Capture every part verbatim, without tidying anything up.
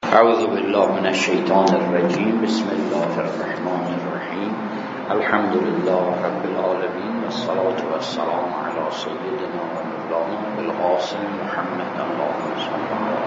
اعوذ بالله من الشیطان الرجیم. بسم الله الرحمن الرحیم. الحمد لله رب العالمین والصلاة والسلام علی سیدنا و مولانا بالقاسم محمد اللهم صل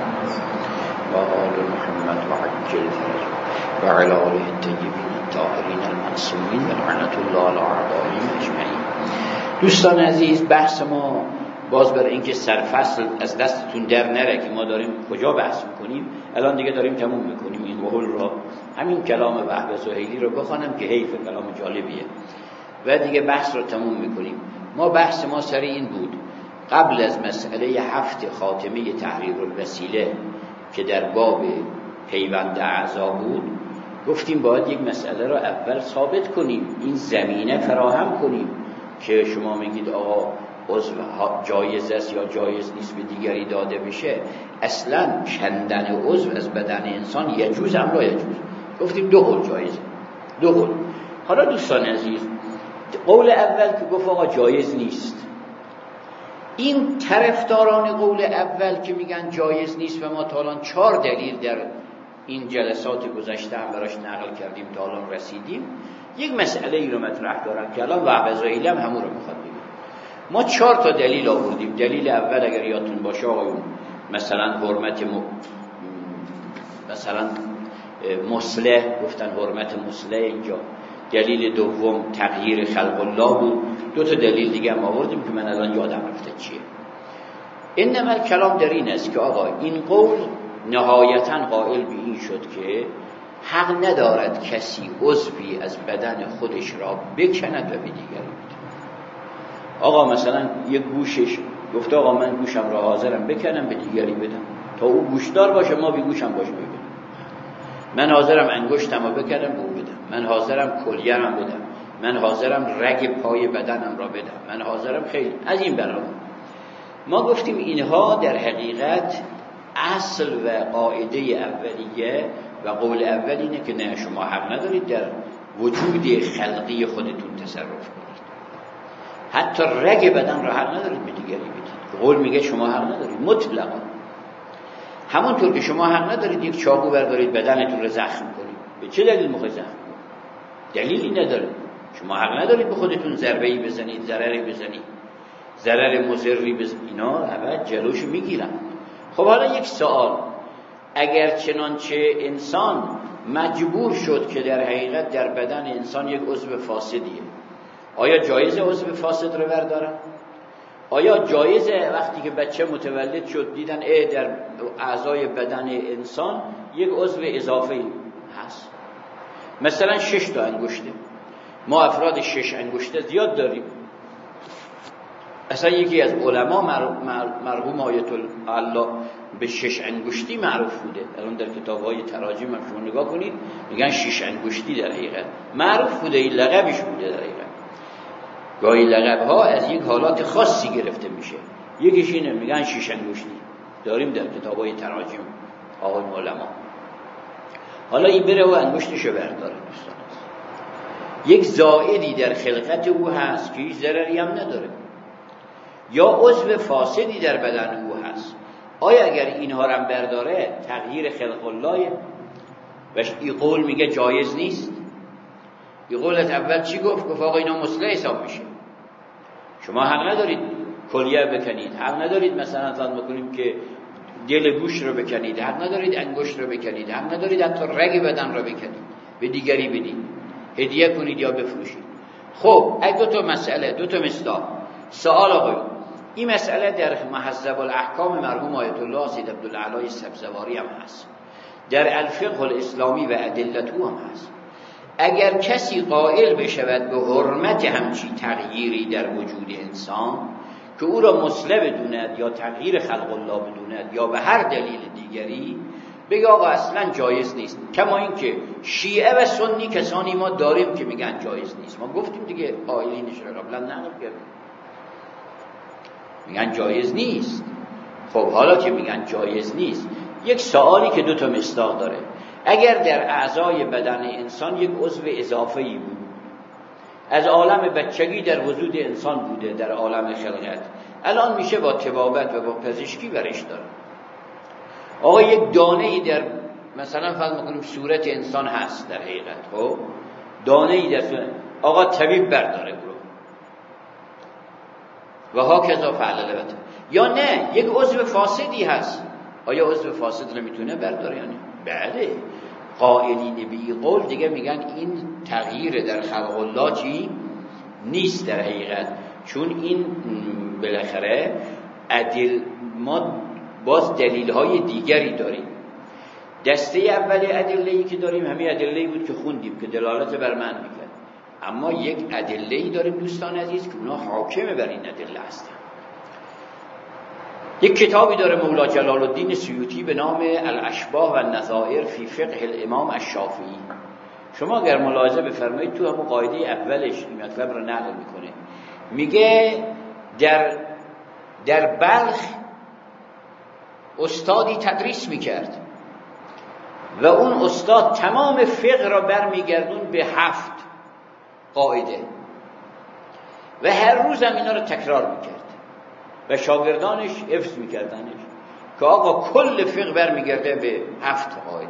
و آل محمد و عجل فرجه و علی آله الطیبین الطاهرین المعصومین و لعنة الله علی اعدائهم اجمعین. دوستان عزیز، بحث ما باز بر اینکه سرفصل از دستتون در نره که ما داریم کجا بحث میکنیم. الان دیگه داریم تموم میکنیم این قول را. همین کلام وهب زهیلی رو بخوانم که حیف، کلام جالبیه و دیگه بحث رو تموم میکنیم. ما بحث ما سر این بود قبل از مسئله هفت خاتمه تحریر الوسیله که در باب پیوند اعضا بود، گفتیم باید یک مسئله رو اول ثابت کنیم، این زمینه فراهم کنیم که شما میگید آقا عضو جایز است یا جایز نیست به دیگری داده بشه. اصلا کندن عضو از بدن انسان یجوز ام لا یجوز؟ گفتیم دو قول جایزه، دو قول. حالا دوستان عزیز، قول اول که گفت آقا جایز نیست، این طرفداران قول اول که میگن جایز نیست و ما تا الان چهار دلیل در این جلسات گذشته هم براش نقل کردیم تا الان رسیدیم، یک مسئله ای رو مطرح دارن که الان وهب زهیلی هم همون رو میخواد بگه. ما چهار تا دلیل آوردیم. دلیل اول اگر یادتون باشه آقایون مثلا حرمت م... مثلا مصلح، گفتن حرمت مصلح اینجا. دلیل دوم تغییر خلق الله بود. دو تا دلیل دیگه هم آوردیم که من الان یادم رفته چیه. انما کلام در این است که آقا این قول نهایتا قائل به این شد که حق ندارد کسی عضوی از بدن خودش را بکند و به دیگری بده. آقا مثلا یک گوشش گفته آقا من گوشم را حاضرم بکنم به دیگری بدم، تا او گوشدار باشه ما بی گوشم باشه ببینم. من حاضرم انگشتم را بکنم به او بدم، من حاضرم کلیه‌ام بدم، من حاضرم رگ پای بدنم را بدم، من حاضرم خیلی از این بلا. ما گفتیم اینها در حقیقت اصل و قاعده اولیه و قول اول اینه که نه، شما حق ندارید در وجود خلقی خودتون تصرف کنید. حتی رگ بدن را حق ندارید به دیگری بدید. قول میگه شما حق ندارید مطلقا. همونطور که شما حق ندارید یک چاقو بردارید بدنتون رو زخم کنید. به چه دلیل میخواید زخم کنید؟ دلیلی نداره. شما حق ندارید به خودتون ضربه‌ای بزنید، ضرری بزنید، ضرر مضری بزنید. اینا ابد جلوش میگیرن. خب حالا یک سوال، اگر چنانچه انسان مجبور شد که در حقیقت در بدن انسان یک عضو فاسدیه، آیا جایزه عضو فاسد رو بردارن؟ آیا جایزه وقتی که بچه متولد شد دیدن ای در اعضای بدن انسان یک عضو اضافی هست، مثلا شش تا انگشته، ما افراد شش انگشته زیاد داریم. اصلا یکی از علما مرحوم آیت الله به شش انگشتی معروف بوده. الان در کتاب‌های تراجم هم شما نگاه کنید میگن شش انگشتی در حقیقت معروف بوده، این لقبش بوده. در حقیقت گاهی لقب‌ها از یک حالات خاصی گرفته میشه، یکیش اینه میگن شش انگشتی داریم در کتاب‌های تراجم آقای علما. حالا این بره و انگشتشو برداره. دوستان یک زائدی در خلقت او هست که هیچ ضرری هم نداره، یا عضو فاسدی در بدن او هست. آیا اگر اینها رو برداره تغییر خلق الله؟ و این قول میگه جایز نیست. این قولت اول چی گفت؟ گفت آقا اینا مصلح حساب میشه، شما حق ندارید کلیه بکنید، حق ندارید مثلا فرض بکنیم که دل گوش رو بکنید، حق ندارید انگشت رو بکنید، حق ندارید حتی رگ بدن رو بکنید به دیگری بدید، هدیه کنید یا بفروشید. خب اگه دو تا مسئله، دو تا مصداق. سوال آقایون، این مسئله در مهذب الاحکام مرحوم آیت الله سید عبدالعلی سبزواری هم هست، در الفقه الاسلامی و ادلته هم هست. اگر کسی قائل بشود به حرمت همچی تغییری در وجود انسان که او را مصلح بدوند یا تغییر خلق الله بدوند یا به هر دلیل دیگری، بگه آقا اصلا جایز نیست. کما این که شیعه و سنی کسانی ما داریم که میگن جایز نیست. ما گفتیم دیگه قائلینش رو قبلا نقل کردیم، میگن جایز نیست. خب حالا که میگن جایز نیست، یک سوالی که دو تا مصداق داره. اگر در اعضای بدن انسان یک عضو اضافه‌ای بود، از عالم بچگی در وجود انسان بوده، در عالم خلقت، الان میشه با طبابت و با پزشکی برش داره. آقا یک دانه‌ای در مثلا فرض میکنیم صورت انسان هست در حقیقت، خب دانه ای در آقا طبیب برداره برو و ها کذا فعل البته، یا نه یک عضو فاسدی هست، آیا عضو فاسد نمیتونه برداره یا نه؟ بله. قائلین بی قول دیگه میگن این تغییر در خلق الله چی نیست در حقیقت، چون این بالاخره ادل ما باز دلیل های دیگری داریم. دسته اول ادله‌ای که داریم همین ادله‌ای بود که خوندیم که دلالت بر من میکرد، اما یک ادله‌ای داریم دوستان عزیز که اونا حاکم بر این ادله هستن. یک کتابی داره مولا جلال الدین سیوطی به نام الاشباح و النظائر فی فقه الامام الشافعی. شما اگر ملاحظه بفرمایید تو همون قاعده اولش این مطلب رو نقل میکنه، میگه در در بلخ استادی تدریس میکرد و اون استاد تمام فقه را برمیگردون به هفت قاعده و هر روز هم اینا رو تکرار میکرد و شاگردانش حفظ میکردنش که آقا کل فقه برمیگرده به هفت قاعده.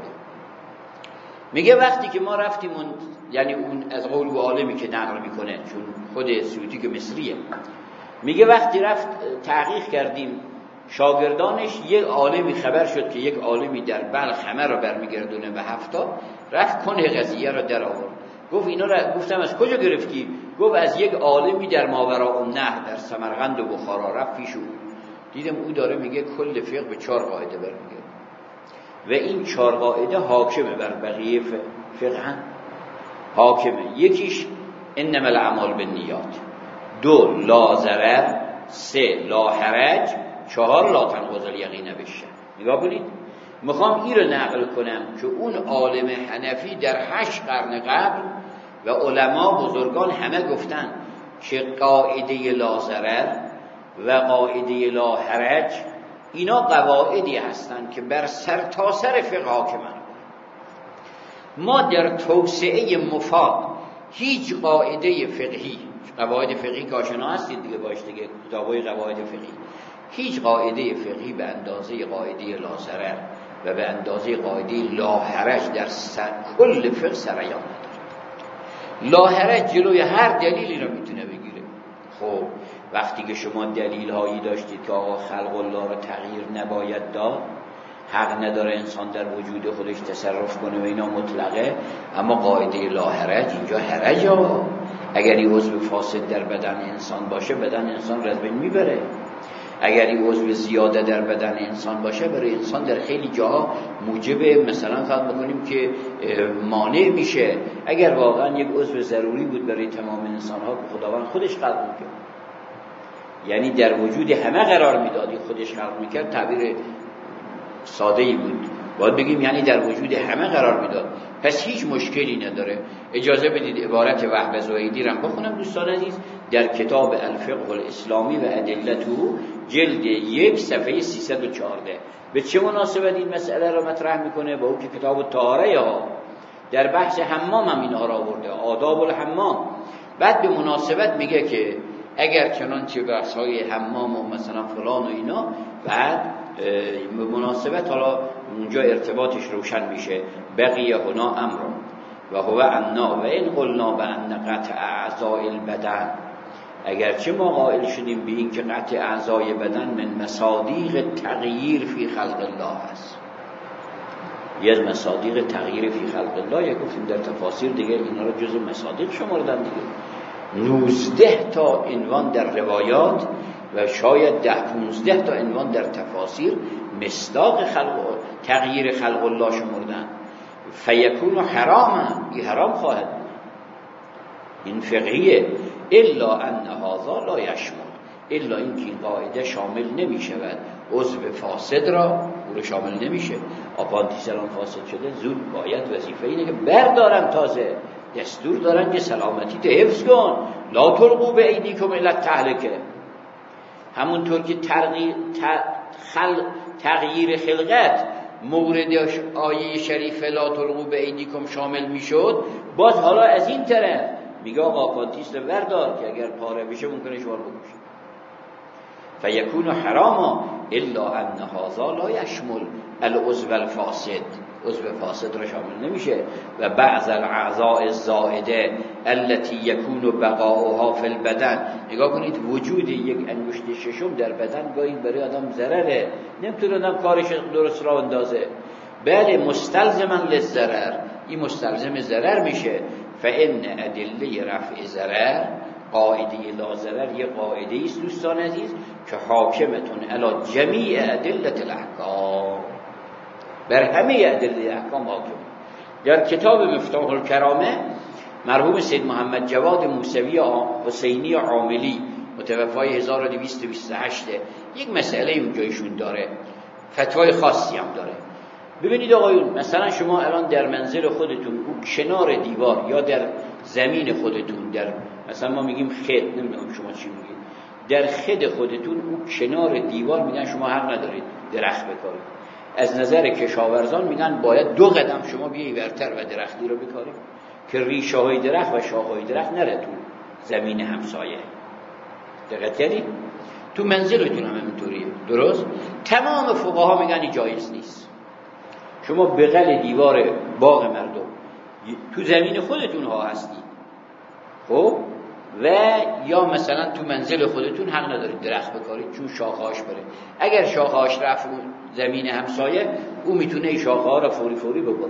میگه وقتی که ما رفتیم اون، یعنی اون از قول و عالمی که نقل میکنه چون خود سیوطی که مصریه، میگه وقتی رفت تحقیق کردیم شاگردانش، یک عالمی خبر شد که یک عالمی در بلخ همه را برمیگردونه به هفتا، رفت کنه قضیه را در آورد. گفت اینا را گفتم از کجا گرفتی؟ گفت از یک عالمی در ماوراءالنهر در سمرقند و بخارا، رفت پیش او دیدم او داره میگه کل فقه به چهار قاعده برمیگرده و این چهار قاعده حاکمه بر بقیه فقه، حاکمه. یکیش انما الاعمال بالنیات، دو لا ضرر، سه لا حرج، چهار لا تنقض الیقین بالشک. نگاه کنید، میخوام این رو نقل کنم که اون عالم حنفی در هشت قرن قبل و علما بزرگان همه گفتن که قاعده لا ضرر و قاعده لا حرج اینا قواعدی هستند که بر سر تا سر فقه حاکمن. ما در توسعه مفاد هیچ قاعده فقهی، قواعد فقهی که آشنا هستید دیگه باش دیگه، کتابای قواعد فقهی، هیچ قاعده فقهی به اندازه قاعده لا ضرر و به اندازه قاعده لا حرج در سر کل فقه سریان نداره. لا حرج جلوی هر دلیلی رو میتونه بگیره. خب وقتی که شما دلیل هایی داشتید که آقا خلق الله رو تغییر نباید داد، حق نداره انسان در وجود خودش تصرف کنه و اینا مطلقه، اما قاعده لا حرج اینجا حرج ها، اگر این عضو فاسد در بدن انسان باشه بدن انسان را از بین میبره، اگر این عضو زیاده در بدن انسان باشه برای انسان در خیلی جاها موجب مثلا فرض بکنیم که مانع میشه. اگر واقعا یک عضو ضروری بود برای تمام انسان ها که خداوند خودش خلق میکرد، یعنی در وجود همه قرار میداد، خودش خلق میکرد تعبیر ساده ای بود، باید بگیم یعنی در وجود همه قرار میداد، پس هیچ مشکلی نداره. اجازه بدید عبارت وهب زاهدی رو بخونم دوستان عزیز در کتاب الفقه الاسلامی و ادلته جلد یک صفحه سیصد و چهارده. به چه مناسبت این مسئله رو مطرح میکنه؟ با اون که کتاب طهاره ها در بحث حمام هم این را آورده، آداب الحمام. بعد به مناسبت میگه که اگر چنانچه بحث های حمام و مثلا فلان و اینا، بعد به مناسبت حالا اونجا ارتباطش روشن میشه. بقیه هنا امر و هو عنا و این قلنا به ان قطع اعضای البدن، اگرچه ما قائل شدیم به این که قطع اعضای بدن من مصادیق تغییر فی خلق الله است، یک مصادیق تغییر فی خلق الله، یا گفتیم در تفاسیر دیگه اینا رو جزء مصادیق شمردن دیگه. نوزده تا عنوان در روایات و شاید ده پونزده تا عنوان در تفاسیر مصداق خلق تغییر خلق الله شمردن. فیکون حراما، این حرام خواهد، این فقهیه. الا ان هذا لا یشمل، الا اینکه این قاعده شامل نمی شود عضو فاسد را، او رو شامل نمیشه. آپاندیس الان فاسد شده، زود باید وظیفه اینه که بردارم، تازه دستور دارن که سلامتی تو حفظ کن، لا تلقوا بایدیکم الی التهلکه. همونطور که تغییر خلق تغییر خلقت مورد آیه شریف لا تلقوا بایدیکم شامل میشد، باز حالا از این طرف میگه آقا آپاندیس رو بردار که اگر پاره بشه ممکنه شما رو بکشه. فیکون حراما الا ان هذا لا یشمل العضو الفاسد، عضو فاسد را شامل نمیشه. و بعض الاعضاء الزائده التي يكون بقاؤها في البدن، نگاه کنید وجود یک انگشت ششم در بدن گاهی برای آدم ضرره، نمیتونه آدم کارش درست را اندازه. بله مستلزما للضرر، این مستلزم ضرر میشه. فان ادله رفع ضرر، قاعده لا ضرر یه قاعده است دوستان عزیز که حاکمتون علی جمیع ادله الاحکام، بر همه ادله احکام حاکم. در کتاب مفتاح الکرامه مرحوم سید محمد جواد موسوی حسینی عاملی متوفای هزار و دویست و بیست و هشت یک مسئله اونجایشون داره، فتوای خاصی هم داره. ببینید آقایون، مثلا شما الان در منزل خودتون او کنار دیوار یا در زمین خودتون، در مثلا ما میگیم خد، نمیدونم شما چی میگید، در خد خودتون او کنار دیوار میگن شما حق ندارید درخت بکارید. از نظر کشاورزان میگن باید دو قدم شما بیایی ورتر و درختی رو بکارید که ریشه های درخت و شاخه های درخت نره تو زمین همسایه. دقت کردید؟ تو منزلتون هم همینطوریه، درست؟ تمام فقها میگن این جایز نیست. شما بغل دیوار باغ مردم تو زمین خودتون ها هستید، خب، و یا مثلا تو منزل خودتون حق ندارید درخت بکارید چون شاخه‌هاش بره. اگر شاخه‌هاش رفت زمین همسایه، او میتونه این شاخه‌ها رو فوری فوری ببره،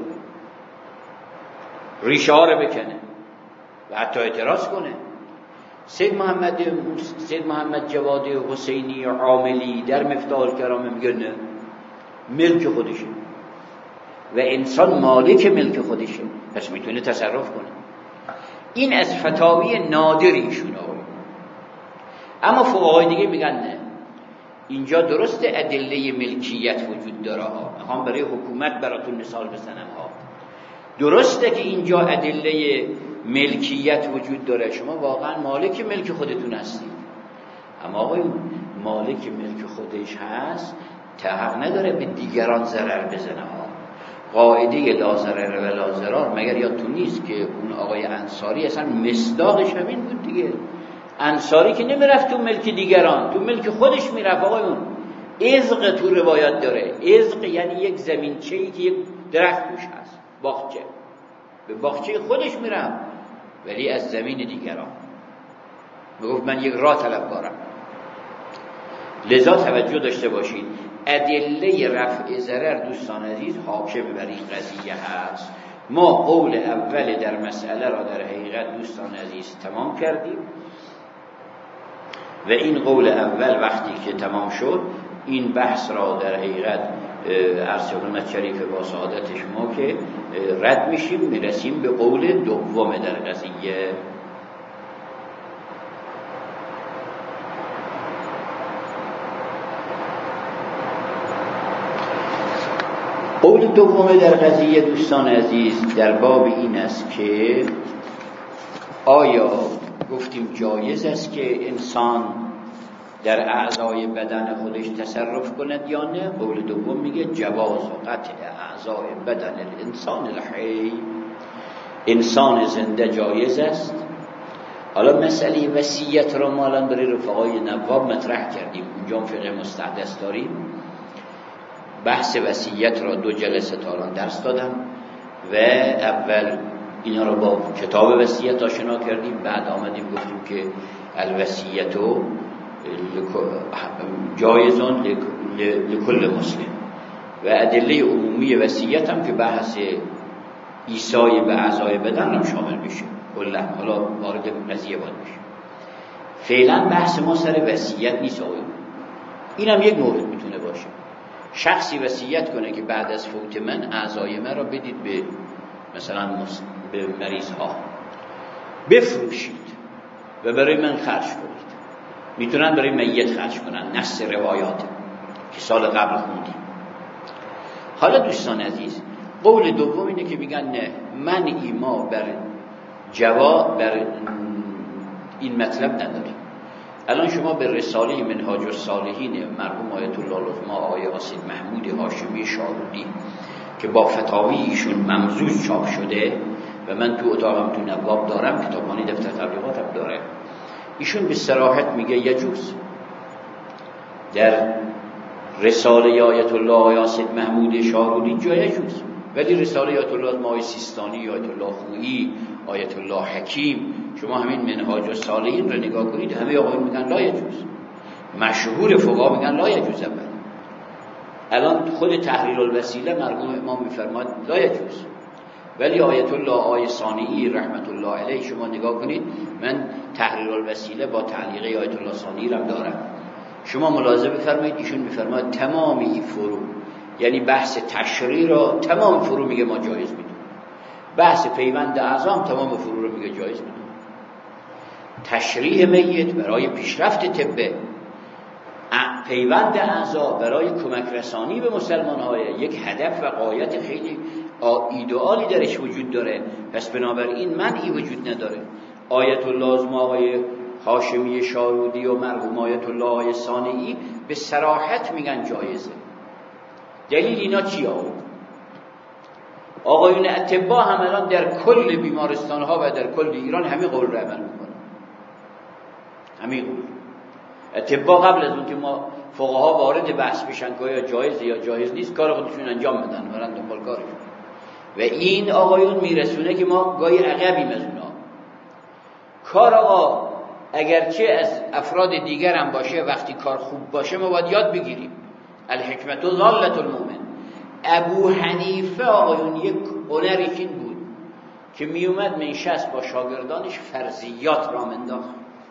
ریشه ها رو بکنه و حتی اعتراض کنه. سید محمد سید محمد جواد حسینی عاملی در مفتاح الکرامه میگه نه، ملک خودشه و انسان مالک ملک خودشه، پس میتونه تصرف کنه. این از فتاوی نادریشون آقایون. اما فقهای دیگه میگن نه، اینجا درسته ادله ملکیت وجود داره ها، میخوام برای حکومت براتون مثال بزنم ها، درسته که اینجا ادله ملکیت وجود داره، شما واقعا مالک ملک خودتون هستید، اما آقایون مالک ملک خودش هست حق نداره به دیگران ضرر بزنه ها. قاعده لا ضرر و لا ضرار مگر یادتون نیست که اون آقای انصاری اصلا مصداقش همین بود دیگه. انصاری که نمیرفت تو ملک دیگران، تو ملک خودش میرفت. آقایون ازق تو روایات داره، ازق یعنی یک زمینچه‌ای که یک درخت توش هست، باغچه، به باغچه خودش میرفت ولی از زمین دیگران. میگفت من یک راه طلبکارم. لذا توجه داشته باشید، ادله رفع ضرر دوستان عزیز حاکم بر این قضیه هست. ما قول اول در مسئله را در حقیقت دوستان عزیز تمام کردیم و این قول اول وقتی که تمام شد، این بحث را در حقیقت عرض خدمت شریف با سعادت شما که رد میشیم، میرسیم به قول دوم در قضیه. قول دوم در قضیه دوستان عزیز در باب این است که آیا گفتیم جایز است که انسان در اعضای بدن خودش تصرف کند یا نه؟ قول دوم میگه جواز و قطع اعضای بدن الانسان الحی، انسان زنده جایز است. حالا مسئله وصیت را ما الان برای رفقای نواب مطرح کردیم، اونجا فقه مستحدث داریم. بحث وصیت را دو جلسه تا الان درس دادم و اول اینا رو با کتاب وصیت آشنا کردیم، بعد آمدیم گفتیم که الوصیت جایزون لکل مسلم و ادله عمومی وصیت هم که بحث ایصای به اعضای بدن هم شامل میشه. کلا حالا وارد قضیه باید میشه. فعلا بحث ما سر وصیت نیست آقایون. اینم یک مورد میتونه باشه. شخصی وصیت کنه که بعد از فوت من اعضای من را بدید به مثلا به مریض ها، بفروشید و برای من خرج کنید. میتونن برای میت خرج کنن، نص روایات که سال قبل خوندیم. حالا دوستان عزیز، قول دوم اینه که میگن نه، من ایما بر جواب بر این مطلب نداریم. الان شما به رساله منهاج الصالحین مرحوم آیت الله العظما آقای آسید محمود هاشمی شارودی که با فتاوی ایشون ممزوج چاپ شده و من تو اتاقم تو نواب دارم، کتابخانه دفتر تبلیغاتم داره، ایشون به صراحت میگه یجوز. در رساله آیت الله آسید محمود شارودی جا یجوز ولی رساله آیت الله مای سیستانی، آیت الله خویی، آیت الله حکیم، شما همین منهاج الصالحین رو نگاه کنید، همه آقایون میگن لا یجوز. مشهور فقها میگن لا یجوز. اول الان خود تحریر الوسیله مرحوم امام میفرماد لا یجوز، ولی آیت الله آیه ثانی رحمت الله علیه شما نگاه کنید، من تحریر الوسیله با تعلیق آیت الله ثانی رو دارم، شما ملاحظه بفرمایید ایشون میفرماد تمام این فرو، یعنی بحث تشریع را تمام فرو میگه ما جایز میدونیم، بحث پیوند اعضا تمام فرو رو میگه جایز میدونیم. تشریع میت برای پیشرفت طبه، پیوند اعضا برای کمک رسانی به مسلمان های یک هدف و غایت خیلی ایدئالی درش وجود داره، پس بنابراین منعی وجود نداره. آیت الله آقای هاشمی شارودی و مرحوم آیت الله آقای صانعی به صراحت میگن جایزه. دلیل اینا چی آورد؟ آقایون اطباء هم الان در کل بیمارستان ها و در کل ایران همین قول رو عمل میکنن. همین قول اطباء قبل از اون که ما فقها وارد بحث بشن که یا جایز یا جایز نیست، کار خودشون انجام بدن، برن دنبال کارشون. و این آقایون میرسونه که ما گاهی عقبیم از اونا. کار آقا اگرچه از افراد دیگر هم باشه، وقتی کار خوب باشه ما باید یاد بگیریم. الحکمت ضالة المؤمن. ابو حنیفه آقایون یک هنری این بود که میومد منشست با شاگردانش فرضیات را منداخت.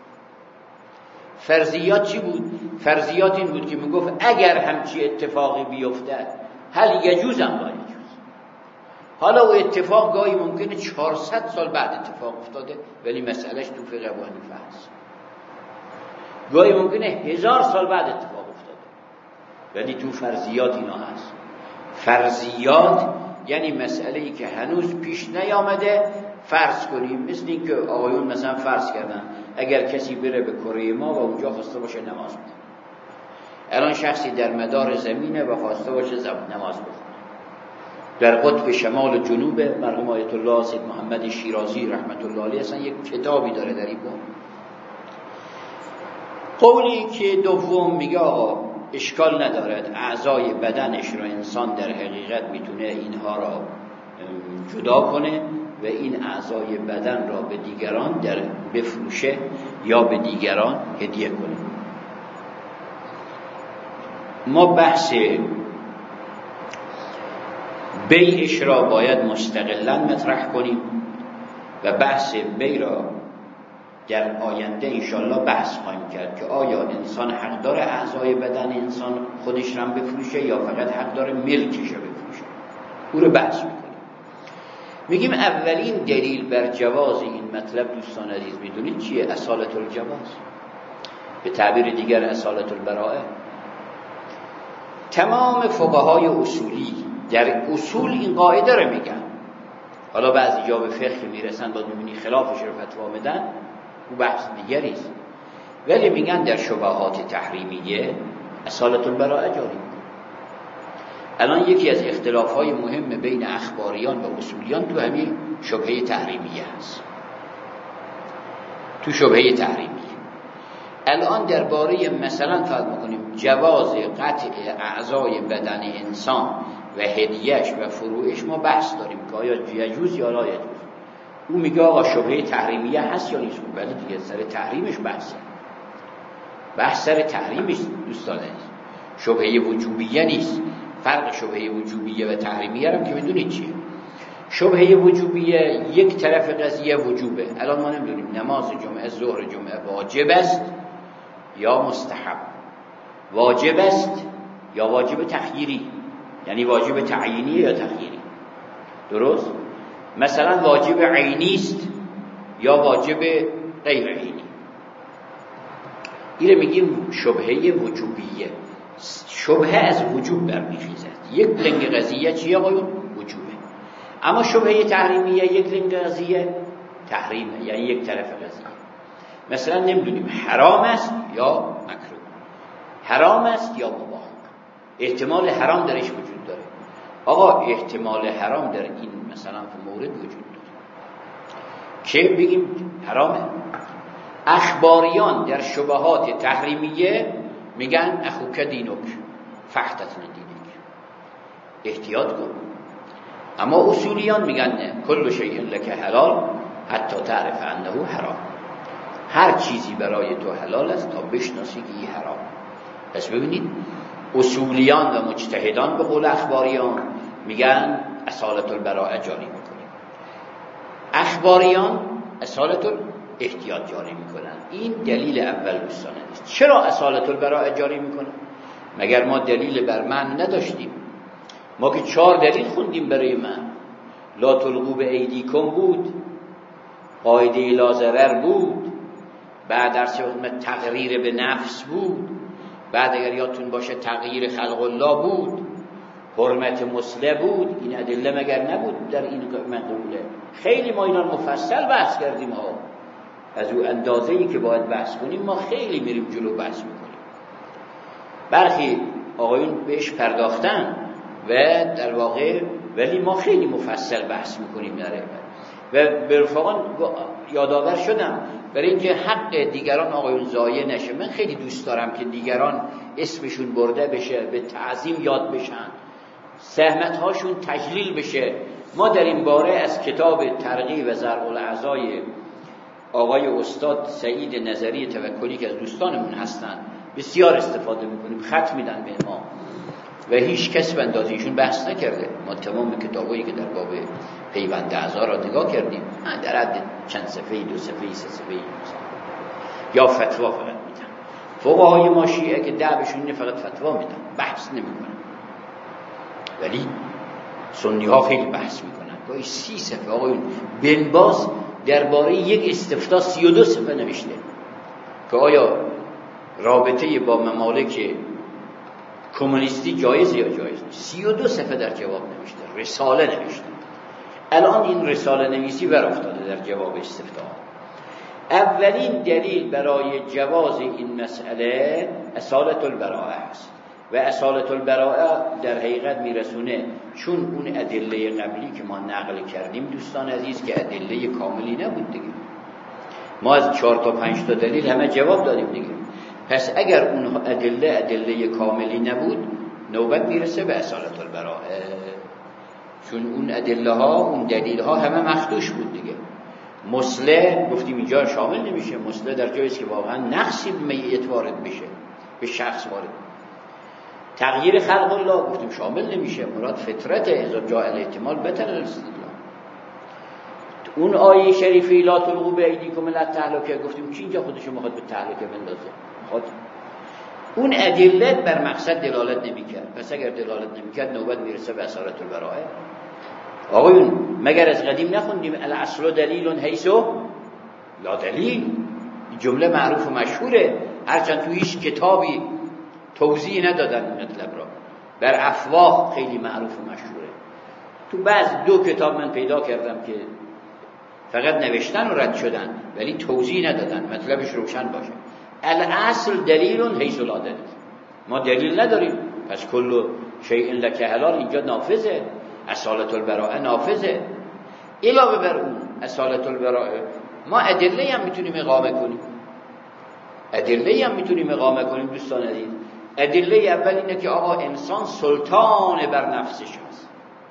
فرضیات چی بود؟ فرضیات این بود که میگفت اگر همچی اتفاقی بیفتد هل یجوز ام لا یجوز. حالا و اتفاق گاهی ممکنه چهارصد سال بعد اتفاق افتاده، ولی مسئلهش تو فقه ابو حنیفه هست. گاهی ممکنه هزار سال بعد اتفاق افتاده، ولی تو فرضیات اینا هست. فرضیات یعنی مسئله‌ای که هنوز پیش نیامده فرض کنیم، مثل این که آقایون مثلا فرض کردن اگر کسی بره به کره ما و اونجا خواسته باشه نماز بخونه. الان شخصی در مدار زمینه و خواسته باشه نماز بخونه، در قطب شمال و جنوب، مرحوم آیت الله سید محمد شیرازی رحمت الله علیه اصلا یک کتابی داره در این باب. قولی که دوم میگه آقا اشکال ندارد اعضای بدنش رو انسان در حقیقت میتونه اینها را جدا کنه و این اعضای بدن را به دیگران در بفروشه یا به دیگران هدیه کنه. ما بحث بیعش را باید مستقلاً مطرح کنیم و بحث بی را در آینده انشالله بحث خواهیم کرد که آیا انسان حق داره اعضای بدن انسان خودش را بفروشه یا فقط حق داره ملکش را بفروشه. او رو بحث میکنیم. میگیم اولین دلیل بر جواز این مطلب دوستان عزیز میدونید چیه؟ اصالت الجواز، به تعبیر دیگر اصالت البراءه. تمام فقهای اصولی در اصول این قاعده رو میگن، حالا بعضی جا به فقه میرسن باید میبینی خلافش رو فتوا میدن، او بحث دیگری است، ولی میگن در شبهات تحریمیه اصالت البراءه جاری میکنه. الان یکی از اختلافهای مهم بین اخباریان و اصولیان تو همین شبهه تحریمیه هست. تو شبهه تحریمیه الان درباره مثلا فرض میکنیم جواز قطع اعضای بدن انسان و هدیهش و فروعش ما بحث داریم که آیا یجوز یا لا یجوز. او میگه آقا شبهه تحریمیه هست یا نیست، ولی دیگه سر تحریمش بحثه. بحث سر تحریمش دوستان نیست، شبهه وجوبیه نیست. فرق شبهه وجوبیه و تحریمیه هم که میدونید چیه. شبهه وجوبیه یک طرف قضیه وجوبه، الان ما نمیدونیم نماز جمعه ظهر جمعه واجب است یا مستحب، واجب است یا واجب تخییری، یعنی واجب تعیینی یا تخییری. درست؟ مثلا واجب عینی است یا واجب غیر عینی. اینو میگیم شبهه وجوبیه. شبهه از وجوب برمیخیزد. یک لنگ قضیه چیه آقایون؟ وجوبه. اما شبهه تحریمیه یک لنگ قضیه تحریمه، یعنی یک طرف قضیه. مثلا نمیدونیم حرام است یا مکروه، حرام است یا مباح، احتمال حرام درش وجود داره. آقا احتمال حرام در این مثلا مورد وجود داره که بگیم حرامه. اخباریان در شبهات تحریمیه میگن اخوک دینک فحتتن دینک، احتیاط کن. اما اصولیان میگن نه، کل شیء لک حلال حتی تعرف انه حرام. هر چیزی برای تو حلال است تا بشناسی که این حرام. پس ببینید اصولیان و مجتهدان به قول اخباریان میگن اصالت البراءه جاری میکنیم، اخباریان اصالت الاحتیاط جاری میکنن. این دلیل اول دوستان است. چرا اصالت البراءه جاری میکنن؟ مگر ما دلیل بر من نداشتیم؟ ما که چهار دلیل خوندیم برای من. لا تلقوا بایدیکم بود، قاعده لا ضرر بود، بعد در سوم تغییر به نفس بود، بعد اگر یادتون باشه تغییر خلق الله بود، حرمت مسلح بود. این ادله مگر نبود در این مقوله؟ خیلی ما اینا مفصل بحث کردیم ها. از اون اندازه‌ای که باید بحث کنیم ما خیلی میریم جلو بحث میکنیم. برخی آقایون بهش پرداختن و در واقع ولی ما خیلی مفصل بحث میکنیم در این و به رفقان یادآور شدم برای اینکه حق دیگران آقایون ضایع نشه. من خیلی دوست دارم که دیگران اسمشون برده بشه، به تعظیم یاد بشن، سهمت هاشون تجلیل بشه. ما در این باره از کتاب ترغیب و ضرب الاعضای آقای استاد سعید نظری توکلی که از دوستانمون هستن بسیار استفاده میکنیم، خط میدن به ما و هیچ کس به اندازه ایشون بحث نکرده. ما تمام کتابایی که در باب پیوند اعضا را نگاه کردیم، در حد چند صفحه‌ای، دو صفحه‌ای، سه صفحه‌ای یا فتوا فقط میدن. فقهای ما شیعه که دعوشون اینه فقط فتوا میدن، بحث نمیکنن. ولی سنی ها خیلی بحث میکنن. گاهی سی صفحه آقایون بن باز درباره یک استفتاء سی و دو صفحه نوشته که آیا رابطه با ممالک کمونیستی جایز یا جایز نیست. سی و دو صفحه در جواب نوشته، رساله نوشته. الان این رساله نویسی بر افتاده در جواب استفتاء. اولین دلیل برای جواز این مسئله اصالت البراءه است و اصالت البراءه در حقیقت میرسونه، چون اون ادله قبلی که ما نقل کردیم دوستان عزیز که ادله کاملی نبود دیگه. ما از چهار تا پنج تا دلیل همه جواب دادیم دیگه. پس اگر اون ادله ادله کاملی نبود نوبت میرسه به اصالت البراءه، چون اون ادله ها اون دلیل ها همه مخدوش بود دیگه. مسلح گفتیم اینجا شامل نمیشه. مسلح در جاییست که واقعا نقصی به میت وارد بشه، به شخص وارد. تغییر خلق الله گفتیم شامل نمیشه، مراد فطرت اذا جاء الاحتمال بطل الاستدلال. اون آیه شریفه لا تلقوا بایدیکم الی التهلکه گفتیم کی اینجا خودش میخواد به تهلکه بندازه؟ خود اون ادله بر مقصد دلالت نمیکرد. پس اگر دلالت نمیکرد نوبت میرسه به اصالت البراءه. آقایون مگر از قدیم نخوندیم الاصل دلیل حیث لا دلیل؟ جمله معروف و مشهوره، هرچند تو هیچ کتابی توضیح ندادن این مطلب را. در افواه خیلی معروف و مشهوره. تو بعض دو کتاب من پیدا کردم که فقط نوشتن و رد شدن ولی توضیح ندادن، مطلبش روشن باشه. الاصل دلیل حیث لا دلیل. ما دلیل نداریم، پس کل شیء لک حلال اینجا نافذه، اصالت البراءه نافذه. علاوه بر اون اصالت البراءه ما ادله هم میتونیم اقامه کنیم. ادله هم میتونیم اقامه کنیم دوستان عزیز. ادله اول اینه که آقا انسان سلطان بر نفسش هست،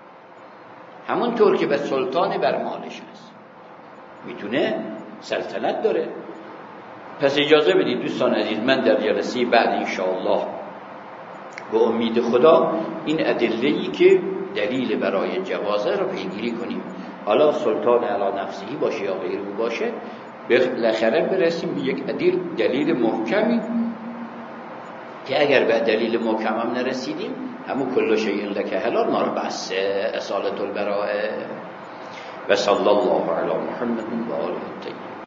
همونطور که به سلطان بر مالش هست، میتونه سلطنت داره. پس اجازه بدید دوستان عزیز من در جلسه بعد انشاءالله به امید خدا این ادله‌ای که دلیل برای جوازه رو پیگیری کنیم. حالا سلطان علی نفسهی باشه یا غیر او باشه، بالاخره برسیم به یک دلیل دلیل محکمی که اگر به دلیل محکم هم نرسیدیم همون کل شیء لک حلال ما رو بس اصالت البراءه. و صلی الله علی محمد و آله الطاهرین.